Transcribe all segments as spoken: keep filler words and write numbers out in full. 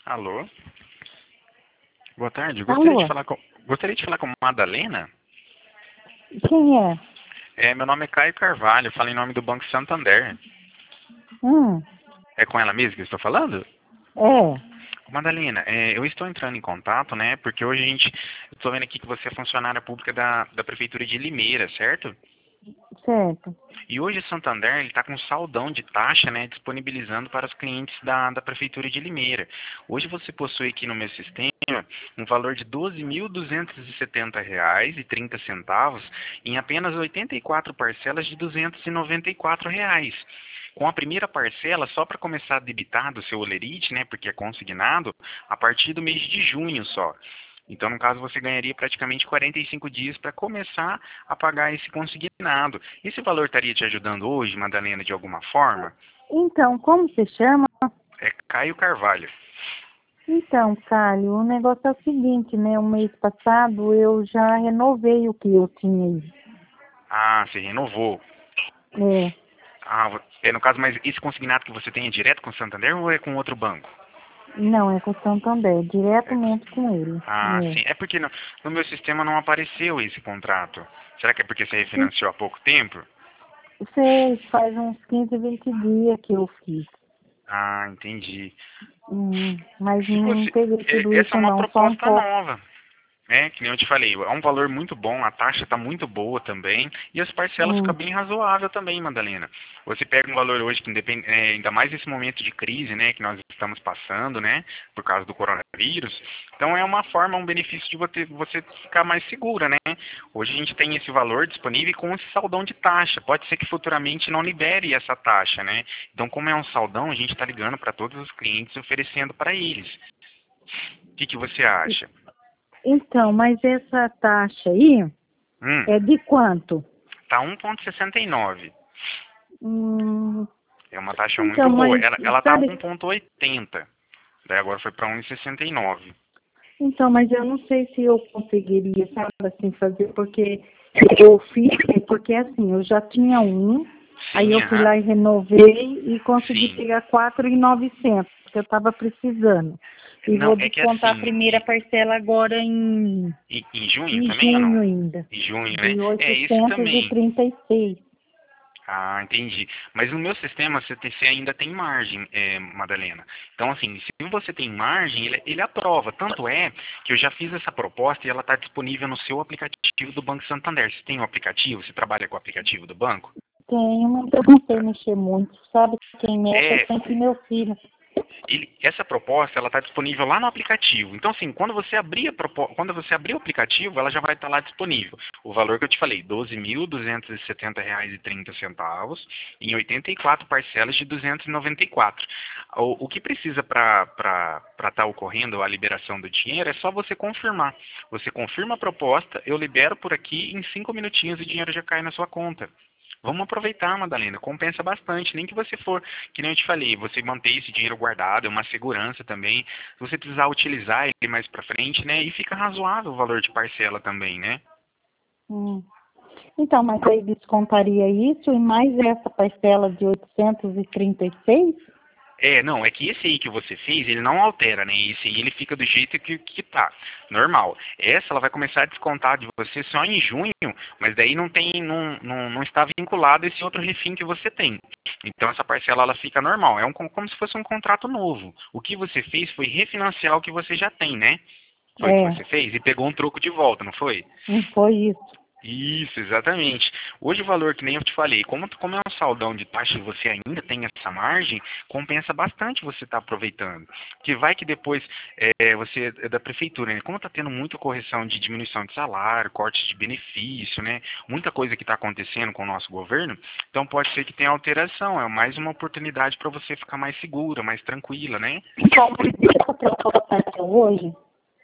Alô? Boa tarde. Gostaria de Alô? falar com, gostaria de falar com Madalena. Quem é? É, meu nome é Caio Carvalho, falo em nome do Banco Santander. Hum, É com ela mesmo que eu estou falando? é, Madalena, é, eu estou entrando em contato, né? Porque hoje a gente, estou vendo aqui que você é funcionária pública da, da Prefeitura de Limeira, certo? certo. E hoje o Santander está com saldão de taxa, né, disponibilizando para os clientes da, da Prefeitura de Limeira. Hoje você possui aqui no meu sistema um valor de doze mil duzentos e setenta reais e trinta centavos em apenas oitenta e quatro parcelas de duzentos e noventa e quatro reais. Com a primeira parcela, só para começar a debitar do seu olerite, né, porque é consignado, a partir do mês de junho só. Então, no caso, você ganharia praticamente quarenta e cinco dias para começar a pagar esse consignado. Esse valor estaria te ajudando hoje, Madalena, de alguma forma? Então, como se chama? É Caio Carvalho. Então, Cálio, o negócio é o seguinte, né? O mês passado eu já renovei o que eu tinha aí. Ah, você renovou. É, Ah, vo- é no caso, mas esse consignado que você tem é direto com o Santander ou é com outro banco? não, é com o Santander, É com- diretamente com ele. Ah, sim. É porque no, no meu sistema não apareceu esse contrato. Será que é porque você É. E refinanciou há pouco tempo? fez, faz uns quinze, vinte dias que eu fiz. Ah, entendi. Hum, mas Se não você, peguei tudo é- essa é isso uma não, só um proposta pouco. nova. É, que nem eu te falei, é um valor muito bom, a taxa está muito boa também, e as parcelas ficam Hum, bem razoável também, Madalena. Você pega um valor hoje que independe, é, ainda mais nesse momento de crise, né, que nós estamos passando, né, por causa do coronavírus, então é uma forma, um benefício de você, você ficar mais segura, né. Hoje a gente tem esse valor disponível com esse saldão de taxa, pode ser que futuramente não libere essa taxa, né. Então, como é um saldão, a gente está ligando para todos os clientes oferecendo para eles. O que que você acha? então, mas essa taxa aí Hum, é de quanto? tá um vírgula sessenta e nove. Hum, É uma taxa então, muito boa. mas Ela, ela tá sabe, um vírgula oitenta. Daí agora foi para um vírgula sessenta e nove. então, mas eu não sei se eu conseguiria, sabe, assim, fazer, porque eu fiz, porque assim, eu já tinha um, aí Sim, eu fui aham. lá e renovei e consegui Sim. pegar quatro mil e novecentos, que eu estava precisando. E Não, vou é que descontar a assim, primeira parcela agora em, em, em junho em também ou junho não? ainda, Em junho, né? de É, esse oitocentos e também. trinta e seis. Ah, entendi. Mas no meu sistema você, tem- você ainda tem margem, é, Madalena. Então, assim, se você tem margem, ele, ele aprova. Tanto é que eu já fiz essa proposta e ela está disponível no seu aplicativo do Banco Santander. Você tem o aplicativo? Você trabalha com o aplicativo do banco? Tenho, mas eu não sei mexer muito, sabe? Quem mexe é É, sempre meu filho. ele- essa proposta ela está disponível lá no aplicativo. Então, assim, quando você abrir a propo- quando você abrir o aplicativo, ela já vai estar lá disponível. O valor que eu te falei, doze mil duzentos e setenta reais e trinta centavos, em oitenta e quatro parcelas de duzentos e noventa e quatro. O, o que precisa para para estar ocorrendo a liberação do dinheiro é só você confirmar. Você confirma a proposta, eu libero por aqui, em cinco minutinhos o dinheiro já cai na sua conta. Vamos aproveitar, Madalena, compensa bastante. Nem que você for, que nem eu te falei, você manter esse dinheiro guardado, é uma segurança também. Se você precisar utilizar ele mais pra frente, né? E fica razoável o valor de parcela também, né? Hum. Então, mas aí descontaria isso e mais essa parcela de oitocentos e trinta e seis? É, não, é que esse aí que você fez, ele não altera, né? Esse aí ele fica do jeito que, que tá, normal. Essa ela vai começar a descontar de você só em junho, mas daí não tem, não, não, não está vinculado a esse outro refim que você tem. Então essa parcela ela fica normal, é um, como se fosse um contrato novo. O que você fez foi refinanciar o que você já tem, né? Foi o que É, você fez e pegou um troco de volta, não foi? não foi isso. Isso, exatamente. Hoje o valor, que nem eu te falei, como, como é um saldão de taxa e você ainda tem essa margem, compensa bastante você estar aproveitando. Que vai que depois é, você é da prefeitura, né? Como está tendo muita correção de diminuição de salário, cortes de benefício, né? Muita coisa que está acontecendo com o nosso governo, então pode ser que tenha alteração. É mais uma oportunidade para você ficar mais segura, mais tranquila, né? Então, mas essa proposta é só hoje?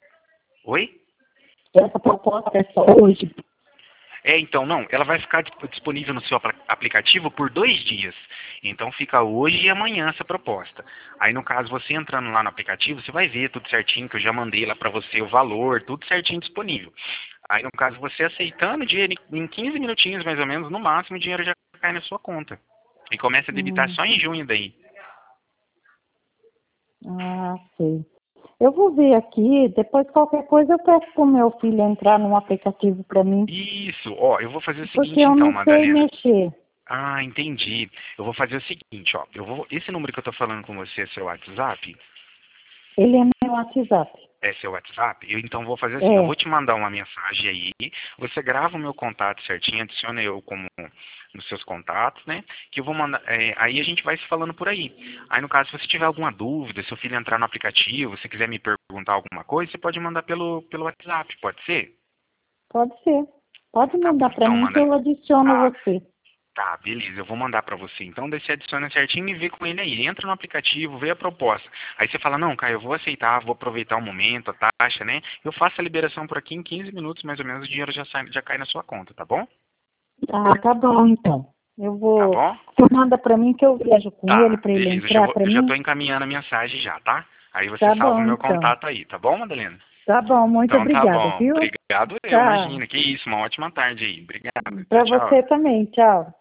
Oi? Essa proposta é só hoje? É, então, não, ela vai ficar disp- disponível no seu apla- aplicativo por dois dias. Então fica hoje e amanhã essa proposta. Aí no caso, você entrando lá no aplicativo, você vai ver tudo certinho, que eu já mandei lá pra você o valor, tudo certinho disponível. Aí no caso, você aceitando o dinheiro em em quinze minutinhos mais ou menos, no máximo, o dinheiro já cai na sua conta. E começa a debitar Hum, só em junho daí. ah, sei. Eu vou ver aqui, depois qualquer coisa eu peço pro meu filho entrar num aplicativo para mim. Isso, ó, eu vou fazer o seguinte Porque eu então, não sei Madalena. mexer. Ah, entendi. Eu vou fazer o seguinte, ó. Eu vou, esse número que eu tô falando com você é seu WhatsApp? Ele é meu WhatsApp. É seu WhatsApp? Eu então vou fazer assim, eu vou É, te mandar uma mensagem aí, você grava o meu contato certinho, adiciona eu como nos seus contatos, né? Que eu vou mandar. É, aí a gente vai se falando por aí. Aí no caso, se você tiver alguma dúvida, se o filho entrar no aplicativo, se quiser me perguntar alguma coisa, você pode mandar pelo, pelo WhatsApp, pode ser? pode ser. Pode Tá bom, mandar para então, mim que manda. eu adiciono Tá, você. tá, beleza, eu vou mandar pra você. Então, daí você adiciona certinho e vê com ele aí. Entra no aplicativo, vê a proposta. Aí você fala, não, Caio, eu vou aceitar, vou aproveitar o momento, a taxa, né? Eu faço a liberação por aqui em quinze minutos, mais ou menos, o dinheiro já, sai, já cai na sua conta, tá bom? Ah, tá bom então. Eu Tá vou. bom? Você manda para mim que eu vejo com ele Tá, para ele beleza, eu já, entrar vou, para eu já mim. tô encaminhando a mensagem já, tá? Aí você Tá salva o bom meu então. contato aí, tá bom, Madalena? Tá bom, muito Então tá obrigada, bom. viu? Obrigado eu, Tchau. imagina. Que isso, uma ótima tarde aí. Obrigado. Tchau, Para tchau. você também, tchau.